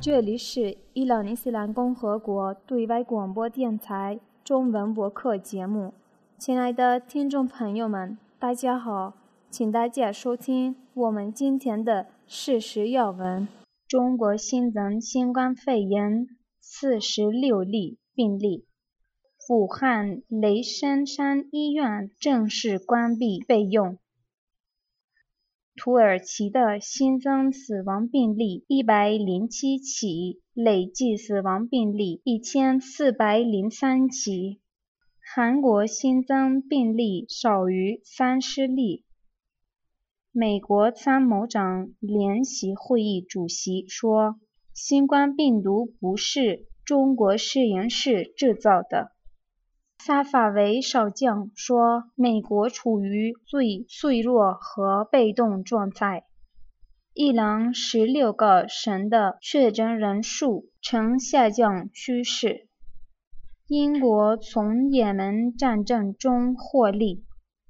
这里是伊朗伊斯兰共和国对外广播电台中文播客节目。亲爱的听众朋友们，大家好，请大家收听我们今天的事实要闻。中国新增新冠肺炎46例病例。武汉雷神山医院正式关闭备用。土耳其的新增死亡病例107起，累计死亡病例1403起。韩国新增病例少于30例。美国参谋长联席会议主席说，新冠病毒不是中国实验室制造的。萨法维少将说，美国处于最脆弱和被动状态。伊朗16个省的确诊人数呈下降趋势。英国从也门战争中获利。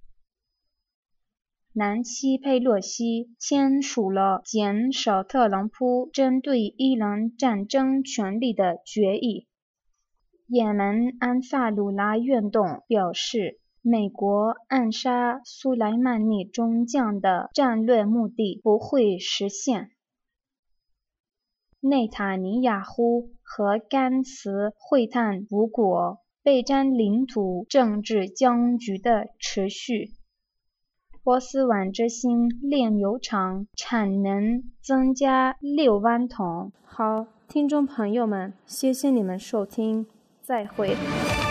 南希·佩洛西签署了减少特朗普针对伊朗战争权利的决议。也门安萨鲁拉运动表示，美国暗杀苏莱曼尼中将的战略目的不会实现。内塔尼亚胡和甘茨会谈无果，备战领土政治僵局的持续。波斯湾之星炼油厂产能增加6万桶。好，听众朋友们，谢谢你们收听，再会。